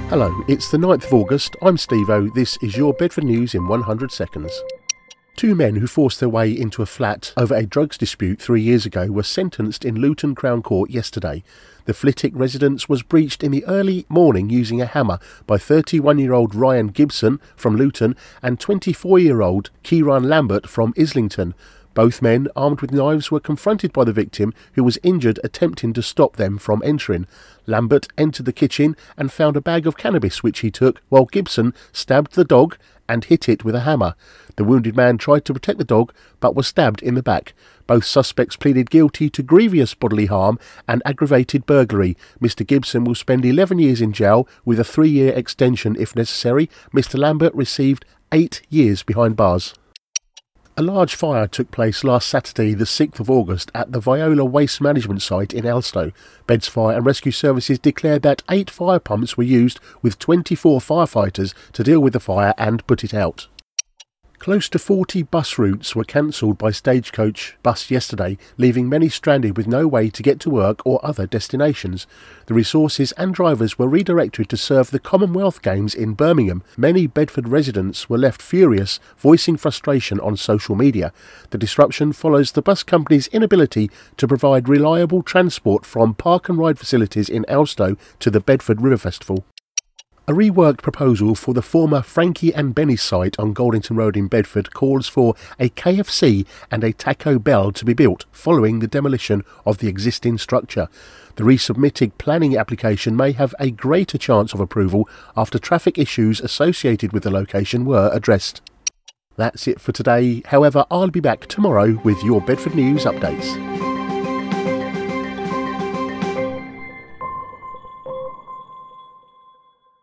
Hello, it's the 9th of August, I'm Steve-O, this is your Bedford News in 100 seconds. Two men who forced their way into a flat over a drugs dispute 3 years ago were sentenced in Luton Crown Court yesterday. The Flitwick residence was breached in the early morning using a hammer by 31-year-old Ryan Gibson from Luton and 24-year-old Kieran Lambert from Islington. Both men, armed with knives, were confronted by the victim, who was injured attempting to stop them from entering. Lambert entered the kitchen and found a bag of cannabis which he took, while Gibson stabbed the dog and hit it with a hammer. The wounded man tried to protect the dog but was stabbed in the back. Both suspects pleaded guilty to grievous bodily harm and aggravated burglary. Mr Gibson will spend 11 years in jail with a 3-year extension if necessary. Mr Lambert received 8 years behind bars. A large fire took place last Saturday, the 6th of August, at the Viola Waste Management site in Elstow. Beds Fire and Rescue Services declared that 8 fire pumps were used with 24 firefighters to deal with the fire and put it out. Close to 40 bus routes were cancelled by Stagecoach Bus yesterday, leaving many stranded with no way to get to work or other destinations. The resources and drivers were redirected to serve the Commonwealth Games in Birmingham. Many Bedford residents were left furious, voicing frustration on social media. The disruption follows the bus company's inability to provide reliable transport from park and ride facilities in Elstow to the Bedford River Festival. A reworked proposal for the former Frankie and Benny's site on Goldington Road in Bedford calls for a KFC and a Taco Bell to be built following the demolition of the existing structure. The resubmitted planning application may have a greater chance of approval after traffic issues associated with the location were addressed. That's it for today. However, I'll be back tomorrow with your Bedford News updates.